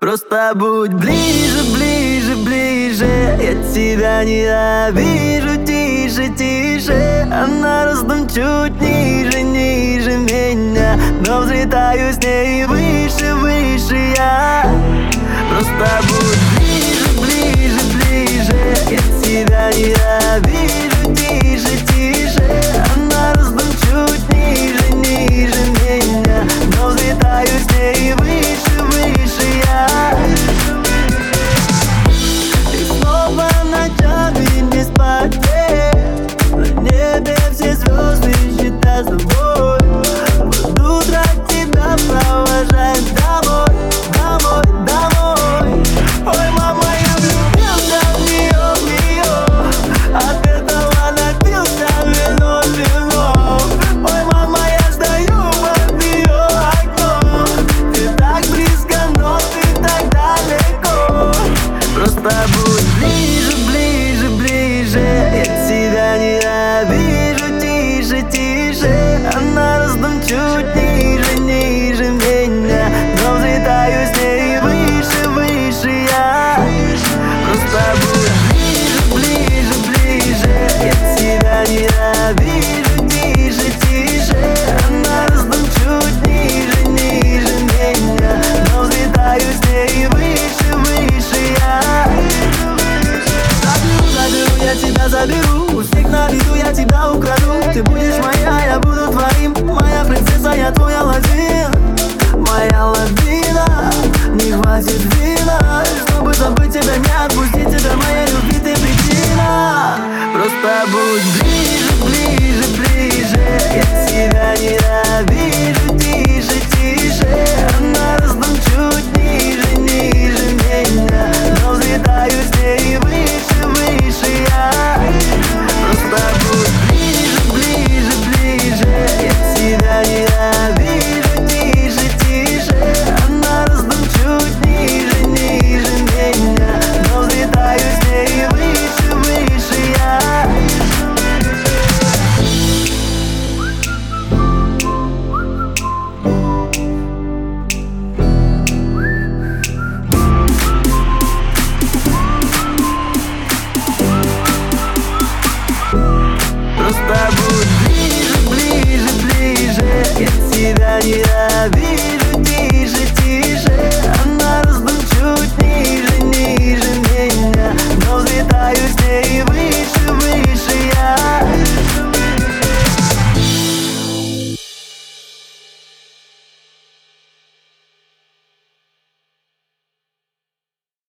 Просто будь ближе, ближе, ближе. Я тебя не обижу. Тише, тише. А на раздум чуть ниже, ниже меня. Но взлетаю с ней выше, выше я. Просто будь ближе, ближе, ближе. Я тебя не обижу. Тише, тише. А на раздум чуть ниже, ниже меня. Но взлетаю с ней выше, выше я. И снова ночами не спать. На небе все звезды считать с тобой. Буду тебя провожать домой, домой, домой. Ой, мама, я влюбился в нее, от этого напился вино, вино. Ой, мама, я стою под ее окном. Ты так близко, но ты так далеко. Просто будь ближе, ближе, ближе. Я тебя не обижу. Тише, тише. А на раздум чуть ниже, ниже меня. Но взлетаю с ней выше, выше я. Просто будь ближе, ближе, ближе. Я тебя не обижу. Тише, тише. А на раздум чуть ниже, ниже меня. Но взлетаю с ней выше, выше я. Заберу, заберу, я тебя заберу. У всех на виду я тебя украду. Ты будешь моя, я буду твоим. Моя принцесса, я твой Аладдин. Моя лавина, не хватит вина, чтобы забыть тебя, не отпустить тебя. Моей любви ты причина. Просто будь ближе.